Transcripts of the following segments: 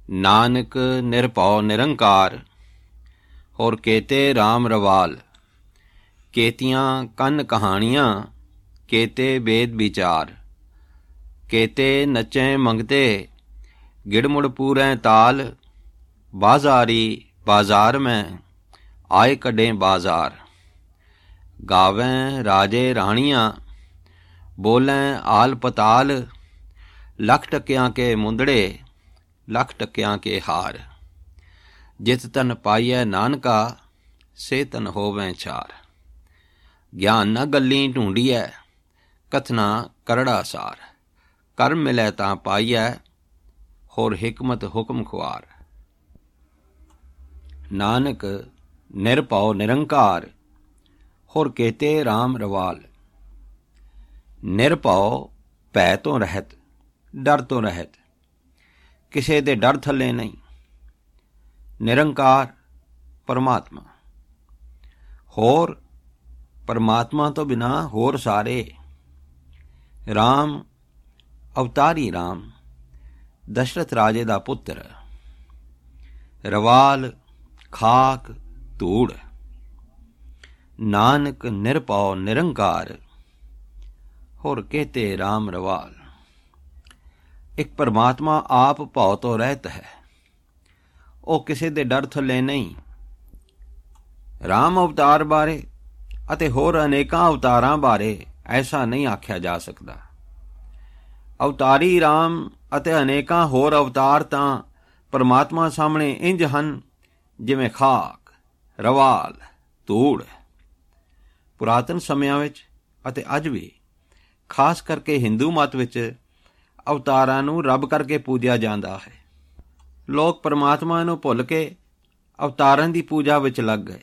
नानक निरभौ निरंकार होर केते राम रवाल। केतियाँ कन कहानियाँ केते वेद विचार। केते नचें मंगते गिड़मुड़ पूरें ताल। बाजारी बाजार में आए कडें बाजार। गावें राजे राणियाँ बोलें आल पताल। लख टकियाँ के मुंदड़े लख टकियाँ के हार। जित तन पाइयै नानका से तन होवें चार। ज्ञान न गल्ली ढूंढियै कथना करड़ा सार। कर मिलै तां पाइयै होर हिकमत हुक्म खुआर। नानक निरभौ निरंकार होर केते राम रवाल। निरभौ भै तो रहत, डर तो रहत, किसे दे डर थले नहीं। निरंकार परमात्मा, होर परमात्मा तो बिना होर सारे। राम अवतारी राम, दशरथ राजे दा पुत्र। रवाल खाक धूड़। नानक निरभौ निरंकार होर केते राम रवाल। एक परमात्मा आप भौ तो रहत है, ਉਹ ਕਿਸੇ ਦੇ ਡਰ ਥੱਲੇ ਨਹੀਂ। ਰਾਮ ਅਵਤਾਰ ਬਾਰੇ ਅਤੇ ਹੋਰ ਅਨੇਕਾਂ ਅਵਤਾਰਾਂ ਬਾਰੇ ਐਸਾ ਨਹੀਂ ਆਖਿਆ ਜਾ ਸਕਦਾ। ਅਵਤਾਰੀ ਰਾਮ ਅਤੇ ਅਨੇਕਾਂ ਹੋਰ ਅਵਤਾਰ ਤਾਂ ਪਰਮਾਤਮਾ ਸਾਹਮਣੇ ਇੰਜ ਹਨ ਜਿਵੇਂ ਖਾਕ, ਰਵਾਲ, ਧੂੜ। ਪੁਰਾਤਨ ਸਮਿਆਂ ਵਿੱਚ ਅਤੇ ਅੱਜ ਵੀ ਖਾਸ ਕਰਕੇ ਹਿੰਦੂ ਮਤ ਵਿੱਚ ਅਵਤਾਰਾਂ ਨੂੰ ਰੱਬ ਕਰਕੇ ਪੂਜਿਆ ਜਾਂਦਾ ਹੈ। ਲੋਕ ਪਰਮਾਤਮਾ ਨੂੰ ਭੁੱਲ ਕੇ ਅਵਤਾਰਾਂ ਦੀ ਪੂਜਾ ਵਿੱਚ ਲੱਗ ਗਏ।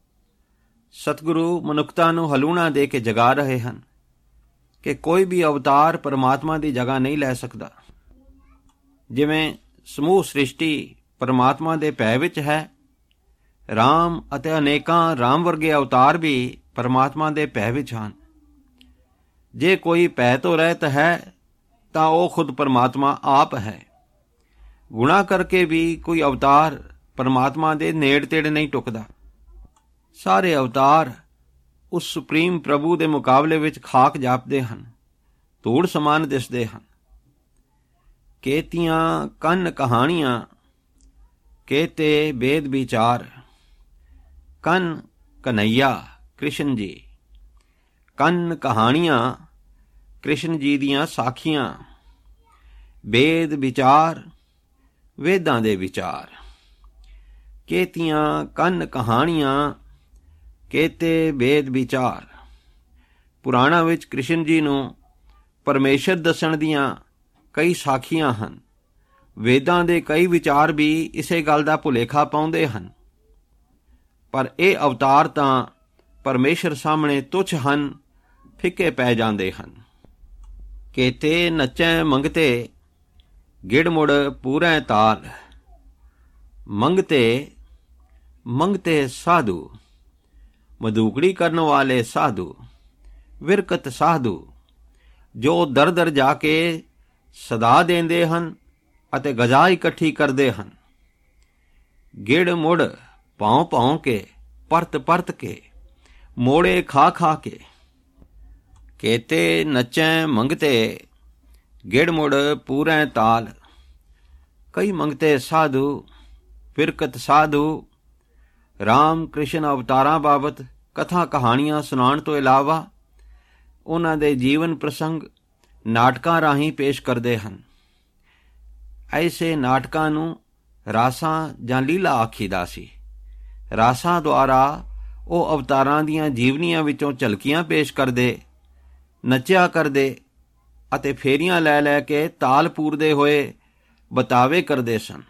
ਸਤਿਗੁਰੂ ਮਨੁੱਖਤਾ ਨੂੰ ਹਲੂਣਾ ਦੇ ਕੇ ਜਗਾ ਰਹੇ ਹਨ ਕਿ ਕੋਈ ਵੀ ਅਵਤਾਰ ਪਰਮਾਤਮਾ ਦੀ ਜਗ੍ਹਾ ਨਹੀਂ ਲੈ ਸਕਦਾ। ਜਿਵੇਂ ਸਮੂਹ ਸ੍ਰਿਸ਼ਟੀ ਪਰਮਾਤਮਾ ਦੇ ਭੈ ਵਿੱਚ ਹੈ, ਰਾਮ ਅਤੇ ਅਨੇਕਾਂ ਰਾਮ ਵਰਗੇ ਅਵਤਾਰ ਵੀ ਪਰਮਾਤਮਾ ਦੇ ਭੈ ਵਿੱਚ ਹਨ। ਜੇ ਕੋਈ ਭੈ ਤੋਂ ਰਹਿਤ ਹੈ ਤਾਂ ਉਹ ਖੁਦ ਪਰਮਾਤਮਾ ਆਪ ਹੈ। ਗੁਨਾਹ ਕਰਕੇ ਵੀ ਕੋਈ ਅਵਤਾਰ ਪਰਮਾਤਮਾ ਦੇ ਨੇੜ ਤੇੜ ਨਹੀਂ ਟੁਕਦਾ। ਸਾਰੇ ਅਵਤਾਰ ਉਸ ਸੁਪਰੀਮ ਪ੍ਰਭੂ ਦੇ ਮੁਕਾਬਲੇ ਵਿੱਚ ਖਾਕ ਜਾਪਦੇ ਹਨ, ਧੂੜ ਸਮਾਨ ਦਿਸਦੇ ਹਨ। ਕੇਤੀਆਂ ਕੰਨ ਕਹਾਣੀਆਂ केते वेद विचार। कन कन्हैया कृष्ण जी, कन कहानियाँ कृष्ण जी दियाँ साखियाँ। वेद विचार वेदां दे विचार। केतियाँ कन कहानियाँ केते वेद विचार। पुराणा विच कृष्ण जी नूं परमेश्वर दसण दियाँ कई साखियाँ ਹਨ। ਵੇਦਾਂ ਦੇ ਕਈ ਵਿਚਾਰ ਵੀ ਇਸੇ ਗੱਲ ਦਾ ਭੁਲੇਖਾ ਪਾਉਂਦੇ ਹਨ, ਪਰ ਇਹ ਅਵਤਾਰ ਤਾਂ ਪਰਮੇਸ਼ਰ ਸਾਹਮਣੇ ਤੁੱਛ ਹਨ, ਫਿੱਕੇ ਪੈ ਜਾਂਦੇ ਹਨ। ਕੇਤੇ ਨਚੈ ਮੰਗਤੇ ਗਿੜਮੁੜ ਪੂਰੈ ਤਾਲ। ਮੰਗਤੇ ਮੰਗਤੇ ਸਾਧੂ, ਮਧੂਕੜੀ ਕਰਨ ਵਾਲੇ ਸਾਧੂ, ਵਿਰਕਤ ਸਾਧੂ ਜੋ ਦਰ ਦਰ ਜਾ ਕੇ ਸਦਾ ਦਿੰਦੇ ਹਨ ਅਤੇ ਗਜ਼ਾ ਇਕੱਠੀ ਕਰਦੇ ਹਨ। ਗਿੜ ਮੁੜ ਭੌਂ ਭੌਂ ਕੇ, ਪਰਤ ਪਰਤ ਕੇ, ਮੋੜੇ ਖਾ ਖਾ ਕੇ। ਕੇਤੇ ਨਚੈ ਮੰਗਤੇ ਗਿੜ ਮੁੜ ਪੂਰੈ ਤਾਲ। ਕਈ ਮੰਗਤੇ ਸਾਧੂ, ਫਿਰਕਤ ਸਾਧੂ ਰਾਮ ਕ੍ਰਿਸ਼ਨ ਅਵਤਾਰਾਂ ਬਾਬਤ ਕਥਾ ਕਹਾਣੀਆਂ ਸੁਣਾਉਣ ਤੋਂ ਇਲਾਵਾ ਉਹਨਾਂ ਦੇ ਜੀਵਨ ਪ੍ਰਸੰਗ ਨਾਟਕਾਂ ਰਾਹੀਂ ਪੇਸ਼ ਕਰਦੇ ਹਨ। ਐਸੇ ਨਾਟਕਾਂ ਨੂੰ ਰਾਸਾਂ ਜਾਂ ਲੀਲਾ ਆਖੀਦਾ ਸੀ। ਰਾਸਾਂ ਦੁਆਰਾ ਉਹ ਅਵਤਾਰਾਂ ਦੀਆਂ ਜੀਵਨੀਆਂ ਵਿੱਚੋਂ ਝਲਕੀਆਂ ਪੇਸ਼ ਕਰਦੇ, ਨੱਚਿਆ ਕਰਦੇ ਅਤੇ ਫੇਰੀਆਂ ਲੈ ਲੈ ਕੇ ਤਾਲ ਪੂਰਦੇ ਹੋਏ ਬਤਾਵੇ ਕਰਦੇ ਸਨ।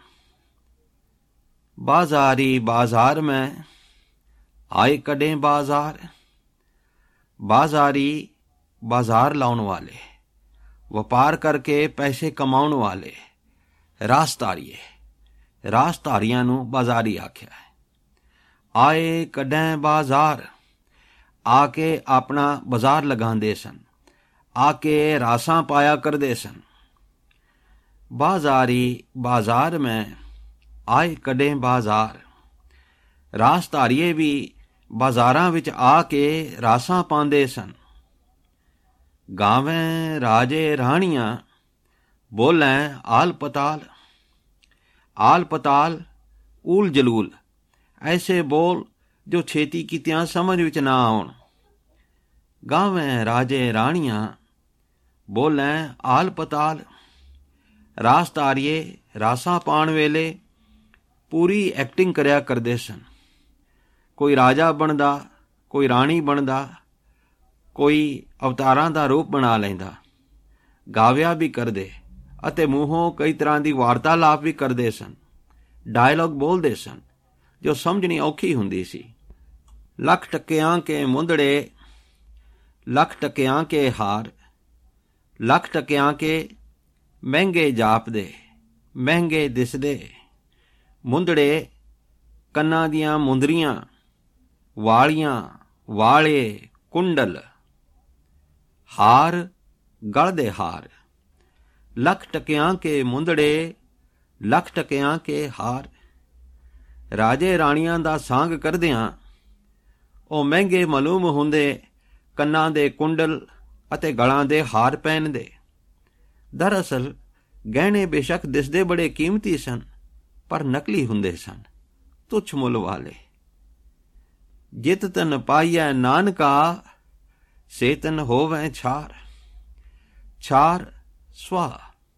ਬਾਜ਼ਾਰੀ ਬਾਜ਼ਾਰ ਮੈਂ ਆਏ ਕਡੇ ਬਾਜ਼ਾਰ। ਬਾਜ਼ਾਰੀ ਬਾਜ਼ਾਰ ਲਾਉਣ ਵਾਲੇ, ਵਪਾਰ ਕਰਕੇ ਪੈਸੇ ਕਮਾਉਣ ਵਾਲੇ, ਰਾਸਧਾਰੀਏ, ਰਾਸਧਾਰੀਆਂ ਨੂੰ ਬਾਜ਼ਾਰੀ ਆਖਿਆ ਹੈ। ਆਏ ਕਢੈਂ ਬਾਜ਼ਾਰ, ਆ ਕੇ ਆਪਣਾ ਬਾਜ਼ਾਰ ਲਗਾਉਂਦੇ ਸਨ, ਆ ਕੇ ਰਾਸਾਂ ਪਾਇਆ ਕਰਦੇ ਸਨ। ਬਾਜ਼ਾਰੀ ਬਾਜ਼ਾਰ ਮੈਂ ਆਏ ਕੱਢੇ ਬਾਜ਼ਾਰ। ਰਾਸ ਧਾਰੀਏ ਵੀ ਬਾਜ਼ਾਰਾਂ ਵਿੱਚ ਆ ਕੇ ਰਾਸਾਂ ਪਾਉਂਦੇ ਸਨ। ਗਾਵੇਂ ਰਾਜੇ ਰਾਣੀਆਂ, ਬੋਲੈਂ ਆਲ ਪਤਾਲ। ਆਲ ਪਤਾਲ, ਊਲ ਜਲੂਲ, ਐਸੇ ਬੋਲ ਜੋ ਛੇਤੀ ਕੀਤਿਆਂ ਸਮਝ ਵਿੱਚ ਨਾ ਆਉਣ। ਗਾਵੇਂ ਰਾਜੇ ਰਾਣੀਆਂ, ਬੋਲੈਂ ਆਲ ਪਤਾਲ। ਰਾਸ ਧਾਰੀਏ ਰਾਸਾਂ ਪਾਉਣ ਵੇਲੇ ਪੂਰੀ ਐਕਟਿੰਗ ਕਰਿਆ ਕਰਦੇ ਸਨ। ਕੋਈ ਰਾਜਾ ਬਣਦਾ, ਕੋਈ ਰਾਣੀ ਬਣਦਾ, ਕੋਈ ਅਵਤਾਰਾਂ ਦਾ ਰੂਪ ਬਣਾ ਲੈਂਦਾ। ਗਾਵਿਆ ਵੀ ਕਰਦੇ ਅਤੇ ਮੂੰਹੋਂ ਕਈ ਤਰ੍ਹਾਂ ਦੀ ਵਾਰਤਾਲਾਪ ਵੀ ਕਰਦੇ ਸਨ। ਡਾਇਲੌਗ ਬੋਲਦੇ ਸਨ ਜੋ ਸਮਝਣੀ ਔਖੀ ਹੁੰਦੀ ਸੀ। ਲੱਖ ਟੱਕਿਆਂ ਕੇ ਮੁੰਦੜੇ, ਲੱਖ ਟੱਕਿਆਂ ਕੇ ਹਾਰ। ਲੱਖ ਟੱਕਿਆਂ ਕੇ ਮਹਿੰਗੇ ਜਾਪਦੇ, ਮਹਿੰਗੇ ਦਿਸਦੇ। ਮੁੰਦੜੇ, ਕੰਨਾਂ ਦੀਆਂ ਮੁੰਦਰੀਆਂ, ਵਾਲੀਆਂ, ਵਾਲੇ, ਕੁੰਡਲ। ਹਾਰ, ਗਲ ਦੇ ਹਾਰ। ਲੱਖ ਟੱਕਿਆਂ ਕੇ ਮੁੰਦੜੇ, ਲੱਖ ਟੱਕਿਆਂ ਕੇ ਹਾਰ। ਰਾਜੇ ਰਾਣੀਆਂ ਦਾ ਸਾਂਗ ਕਰਦਿਆਂ ਉਹ ਮਹਿੰਗੇ ਮਾਲੂਮ ਹੁੰਦੇ ਕੰਨਾਂ ਦੇ ਕੁੰਡਲ ਅਤੇ ਗਲਾਂ ਦੇ ਹਾਰ ਪਹਿਨਦੇ। ਦਰਅਸਲ ਗਹਿਣੇ ਬੇਸ਼ੱਕ ਦਿਸਦੇ ਬੜੇ ਕੀਮਤੀ ਸਨ, ਪਰ ਨਕਲੀ ਹੁੰਦੇ ਸਨ, ਤੁੱਛ ਮੁੱਲ ਵਾਲੇ। ਜਿਤ ਤਨ ਪਾਈਐ ਨਾਨਕਾ, ਸੇ ਤਨ ਹੋਵੈ ਛਾਰ। ਛਾਰ, ਸਵਾ।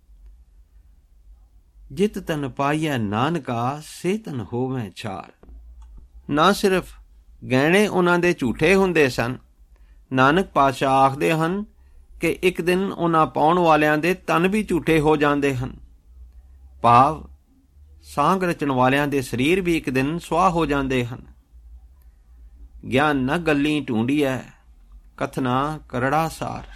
ਜਿਤ ਤਨ ਪਾਈਐ ਨਾਨਕਾ, ਸੇ ਤਨ ਹੋਵੈ ਛਾਰ। ਨਾ ਸਿਰਫ ਗਹਿਣੇ ਉਹਨਾਂ ਦੇ ਝੂਠੇ ਹੁੰਦੇ ਸਨ, ਨਾਨਕ ਪਾਤਸ਼ਾਹ ਆਖਦੇ ਹਨ ਕਿ ਇੱਕ ਦਿਨ ਉਹਨਾਂ ਪਾਉਣ ਵਾਲਿਆਂ ਦੇ ਤਨ ਵੀ ਝੂਠੇ ਹੋ ਜਾਂਦੇ ਹਨ। ਭਾਵ ਸਾਂਗ ਰਚਣ ਵਾਲਿਆਂ ਦੇ ਸਰੀਰ ਵੀ ਇੱਕ ਦਿਨ ਸੁਆਹ ਹੋ ਜਾਂਦੇ ਹਨ। ਗਿਆਨ ਨ ਗੱਲੀ ਢੂੰਡੀਐ, ਕਥਨਾ ਕਰੜਾ ਸਾਰ।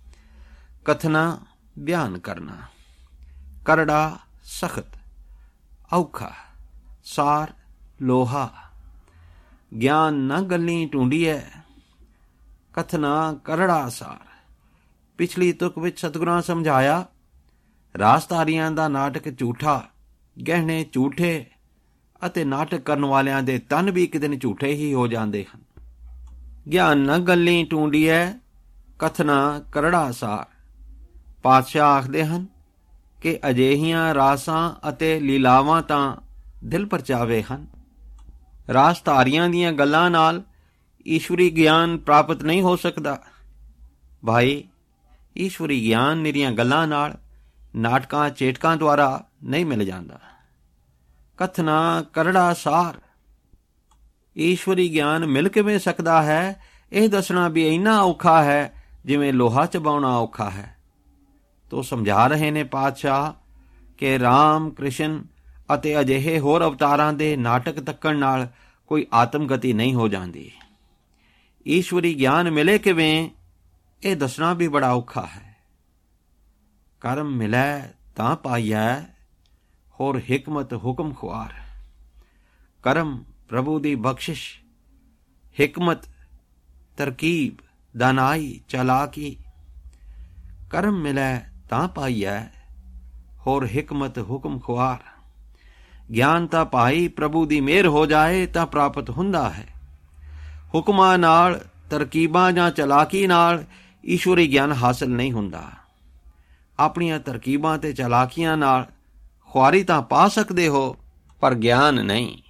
ਕਥਨਾ ਬਿਆਨ ਕਰਨਾ, ਕਰੜਾ ਸਖਤ, ਔਖਾ, ਸਾਰ ਲੋਹਾ। ਗਿਆਨ ਨ ਗੱਲੀ ਢੂੰਡੀਐ, ਕਥਨਾ ਕਰੜਾ ਸਾਰ। ਪਿਛਲੀ ਤੁਕ ਵਿੱਚ ਸਤਿਗੁਰਾਂ ਸਮਝਾਇਆ, ਰਾਸਧਾਰੀਆਂ ਦਾ ਨਾਟਕ ਝੂਠਾ, ਗਹਿਣੇ ਝੂਠੇ ਅਤੇ ਨਾਟਕ ਕਰਨ ਵਾਲਿਆਂ ਦੇ ਤਨ ਵੀ ਇੱਕ ਦਿਨ ਝੂਠੇ ਹੀ ਹੋ ਜਾਂਦੇ ਹਨ। ਗਿਆਨ ਨ ਗੱਲੀ ਢੂੰਡੀਐ, ਕਥਨਾ ਕਰੜਾ ਸਾਰ। ਪਾਤਸ਼ਾਹ ਆਖਦੇ ਹਨ ਕਿ ਅਜਿਹੀਆਂ ਰਾਸਾਂ ਅਤੇ ਲੀਲਾਵਾਂ ਤਾਂ ਦਿਲ ਪਰਚਾਵੇ ਹਨ। ਰਾਸਧਾਰੀਆਂ ਦੀਆਂ ਗੱਲਾਂ ਨਾਲ ਈਸ਼ਵਰੀ ਗਿਆਨ ਪ੍ਰਾਪਤ ਨਹੀਂ ਹੋ ਸਕਦਾ। ਭਾਈ, ਈਸ਼ਵਰੀ ਗਿਆਨ ਨਿਰੀਆਂ ਗੱਲਾਂ ਨਾਲ, ਨਾਟਕਾਂ ਚੇਟਕਾਂ ਦੁਆਰਾ ਨਹੀਂ ਮਿਲ ਜਾਂਦਾ। ਕਥਨਾ ਕਰੜਾ ਸਾਰ। ਈਸ਼ਵਰੀ ਗਿਆਨ ਮਿਲ ਕਿਵੇਂ ਸਕਦਾ ਹੈ, ਇਹ ਦੱਸਣਾ ਵੀ ਇੰਨਾ ਔਖਾ ਹੈ ਜਿਵੇਂ ਲੋਹਾ ਚਬਾਉਣਾ ਔਖਾ ਹੈ। ਤੋ ਸਮਝਾ ਰਹੇ ਨੇ ਪਾਤਸ਼ਾਹ ਕਿ ਰਾਮ, ਕ੍ਰਿਸ਼ਨ ਅਤੇ ਅਜਿਹੇ ਹੋਰ ਅਵਤਾਰਾਂ ਦੇ ਨਾਟਕ ਤੱਕਣ ਨਾਲ ਕੋਈ ਆਤਮਗਤੀ ਨਹੀਂ ਹੋ ਜਾਂਦੀ। ਈਸ਼ਵਰੀ ਗਿਆਨ ਮਿਲੇ ਕਿਵੇਂ, ਇਹ ਦੱਸਣਾ ਵੀ ਬੜਾ ਔਖਾ ਹੈ। ਕਰਮ ਮਿਲੈ ਤਾਂ ਪਾਈਐ, ਹੋਰ ਹਿਕਮਤ ਹੁਕਮ ਖੁਆਰ। ਕਰਮ ਪ੍ਰਭੂ ਦੀ ਬਖਸ਼ਿਸ਼, ਹਿਕਮਤ, ਤਰਕੀਬ, ਦਾਨਾਈ, ਚਾਲਾਕੀ। ਕਰਮ ਮਿਲੈ ਤਾਂ ਪਾਈਐ, ਹੋਰ ਹਿਕਮਤ ਹੁਕਮ ਖੁਆਰ। ਗਿਆਨ ਤਾਂ ਭਾਈ ਪ੍ਰਭੂ ਦੀ ਮਿਹਰ ਹੋ ਜਾਏ ਤਾਂ ਪ੍ਰਾਪਤ ਹੁੰਦਾ ਹੈ। ਹੁਕਮਾਂ ਨਾਲ, ਤਰਕੀਬਾਂ ਜਾਂ ਚਲਾਕੀ ਨਾਲ ਈਸ਼ਵਰੀ ਗਿਆਨ ਹਾਸਲ ਨਹੀਂ ਹੁੰਦਾ। ਆਪਣੀਆਂ ਤਰਕੀਬਾਂ ਤੇ ਚਲਾਕੀਆਂ ਨਾਲ ਖੁਆਰੀ ਤਾਂ ਪਾ ਸਕਦੇ ਹੋ, ਪਰ ਗਿਆਨ ਨਹੀਂ।